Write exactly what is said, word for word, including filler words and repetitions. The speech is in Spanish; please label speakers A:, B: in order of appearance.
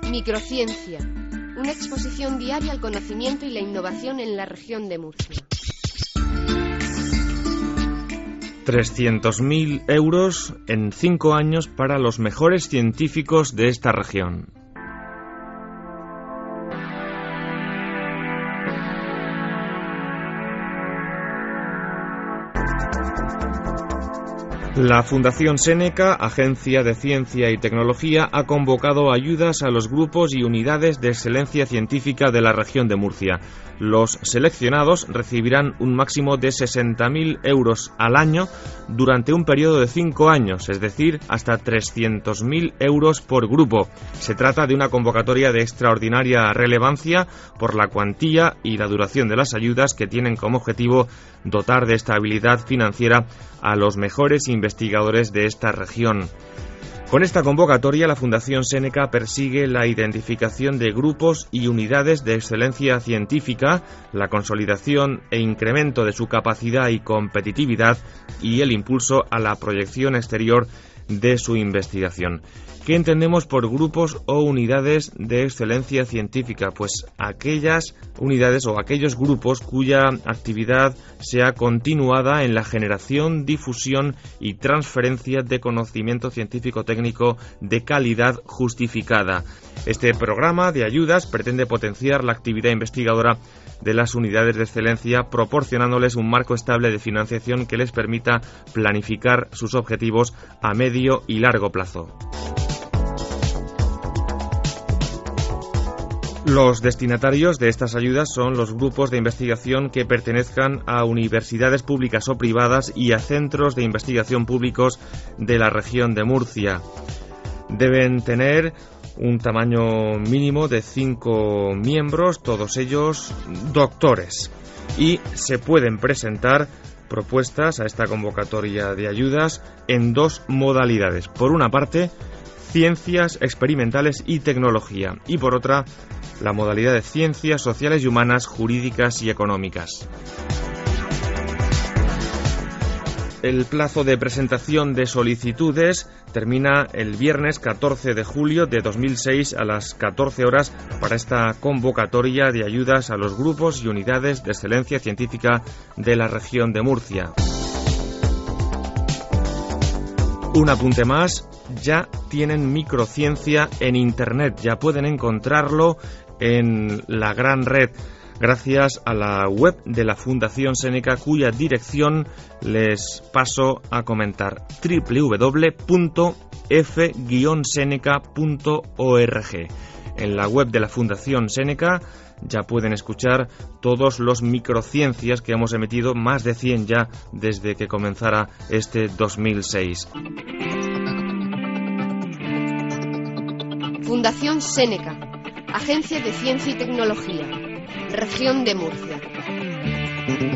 A: Microciencia, una exposición diaria al conocimiento y la innovación en la región de Murcia.
B: trescientos mil euros en cinco años para los mejores científicos de esta región. La Fundación Seneca, Agencia de Ciencia y Tecnología, ha convocado ayudas a los grupos y unidades de excelencia científica de la región de Murcia. Los seleccionados recibirán un máximo de sesenta mil euros al año durante un periodo de cinco años, es decir, hasta trescientos mil euros por grupo. Se trata de una convocatoria de extraordinaria relevancia por la cuantía y la duración de las ayudas, que tienen como objetivo dotar de estabilidad financiera a los mejores investigadores de esta región. Con esta convocatoria, la Fundación Seneca persigue la identificación de grupos y unidades de excelencia científica, la consolidación e incremento de su capacidad y competitividad y el impulso a la proyección exterior de su investigación. ¿Qué entendemos por grupos o unidades de excelencia científica? Pues aquellas unidades o aquellos grupos cuya actividad sea continuada en la generación, difusión y transferencia de conocimiento científico-técnico de calidad justificada. Este programa de ayudas pretende potenciar la actividad investigadora de las unidades de excelencia, proporcionándoles un marco estable de financiación que les permita planificar sus objetivos a medio y largo plazo. Los destinatarios de estas ayudas son los grupos de investigación que pertenezcan a universidades públicas o privadas y a centros de investigación públicos de la región de Murcia. Deben tener un tamaño mínimo de cinco miembros, todos ellos doctores, y se pueden presentar propuestas a esta convocatoria de ayudas en dos modalidades. Por una parte, ciencias experimentales y tecnología, y por otra, la modalidad de ciencias sociales y humanas, jurídicas y económicas. El plazo de presentación de solicitudes termina el viernes catorce de julio de dos mil seis a las catorce horas para esta convocatoria de ayudas a los grupos y unidades de excelencia científica de la región de Murcia. Un apunte más, ya tienen microciencia en Internet, ya pueden encontrarlo en la gran red, gracias a la web de la Fundación Seneca, cuya dirección les paso a comentar: doble u doble u doble u punto f guion seneca punto org. En la web de la Fundación Seneca ya pueden escuchar todos los microciencias que hemos emitido, más de cien ya desde que comenzara este dos mil seis.
A: Fundación Seneca, Agencia de Ciencia y Tecnología, Región de Murcia.